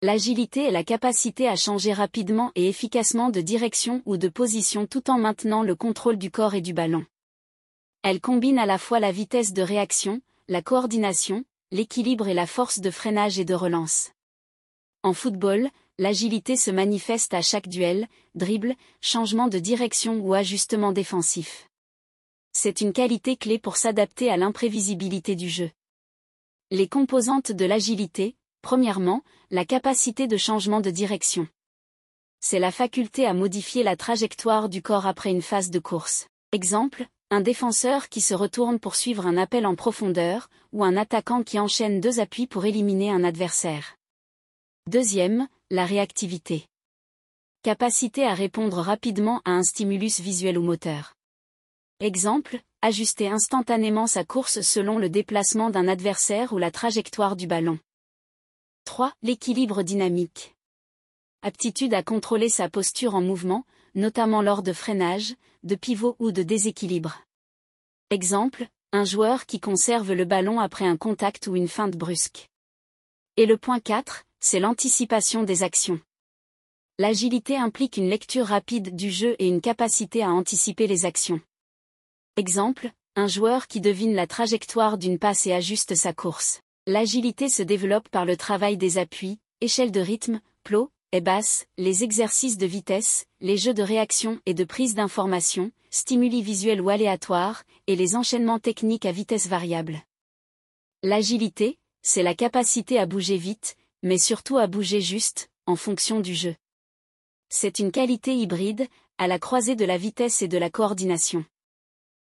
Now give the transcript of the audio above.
L'agilité est la capacité à changer rapidement et efficacement de direction ou de position tout en maintenant le contrôle du corps et du ballon. Elle combine à la fois la vitesse de réaction, la coordination, l'équilibre et la force de freinage et de relance. En football, l'agilité se manifeste à chaque duel, dribble, changement de direction ou ajustement défensif. C'est une qualité clé pour s'adapter à l'imprévisibilité du jeu. Les composantes de l'agilité, premièrement, la capacité de changement de direction. C'est la faculté à modifier la trajectoire du corps après une phase de course. Exemple, un défenseur qui se retourne pour suivre un appel en profondeur, ou un attaquant qui enchaîne 2 appuis pour éliminer un adversaire. Deuxième, la réactivité. Capacité à répondre rapidement à un stimulus visuel ou moteur. Exemple, ajuster instantanément sa course selon le déplacement d'un adversaire ou la trajectoire du ballon. 3. L'équilibre dynamique. Aptitude à contrôler sa posture en mouvement, notamment lors de freinage, de pivot ou de déséquilibre. Exemple, un joueur qui conserve le ballon après un contact ou une feinte brusque. Et le point 4, c'est l'anticipation des actions. L'agilité implique une lecture rapide du jeu et une capacité à anticiper les actions. Exemple, un joueur qui devine la trajectoire d'une passe et ajuste sa course. L'agilité se développe par le travail des appuis, échelle de rythme, plots et basses, les exercices de vitesse, les jeux de réaction et de prise d'information, stimuli visuels ou aléatoires, et les enchaînements techniques à vitesse variable. L'agilité, c'est la capacité à bouger vite, mais surtout à bouger juste, en fonction du jeu. C'est une qualité hybride, à la croisée de la vitesse et de la coordination.